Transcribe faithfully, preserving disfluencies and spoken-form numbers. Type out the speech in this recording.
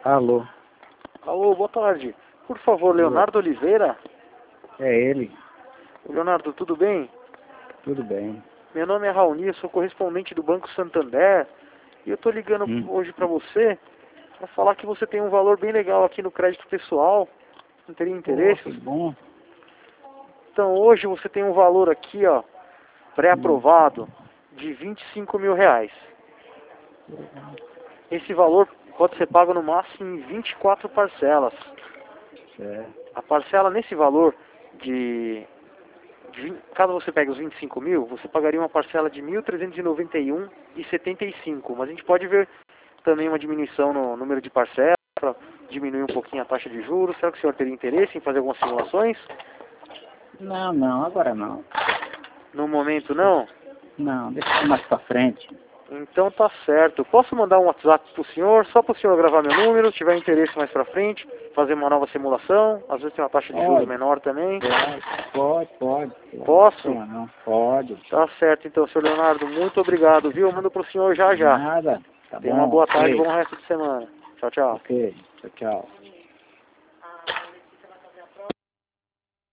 Alô, Alô, boa tarde. Por favor, Leonardo Oliveira? é ele. Leonardo, tudo bem? Tudo bem. Meu nome é Raoni, eu sou correspondente do Banco Santander e eu estou ligando Hum. hoje para você para falar que você tem um valor bem legal aqui no crédito pessoal. Não teria interesse? Pô, que bom. Então hoje você tem um valor aqui, ó, pré-aprovado de vinte e cinco mil reais. Esse valor pode ser pago no máximo em vinte e quatro parcelas. É. A parcela nesse valor de, de vinte, caso você pegue os vinte e cinco mil, você pagaria uma parcela de mil trezentos e noventa e um reais e setenta e cinco centavos. Mas a gente pode ver também uma diminuição no número de parcelas, para diminuir um pouquinho a taxa de juros. Será que o senhor teria interesse em fazer algumas simulações? Não, não, agora não. No momento não? Não, deixa mais pra frente. Então tá certo. Posso mandar um WhatsApp pro senhor, só pro senhor gravar meu número, se tiver interesse mais pra frente, fazer uma nova simulação, às vezes tem uma taxa de juros Pode. menor também. Pode, pode, pode. Posso? Não, não, pode. Tá certo então, senhor Leonardo, muito obrigado, viu? Eu mando pro senhor já já. Nada. Tá Tenha bom, uma boa tarde, ok. bom resto de semana. Tchau, tchau. Ok, tchau, tchau.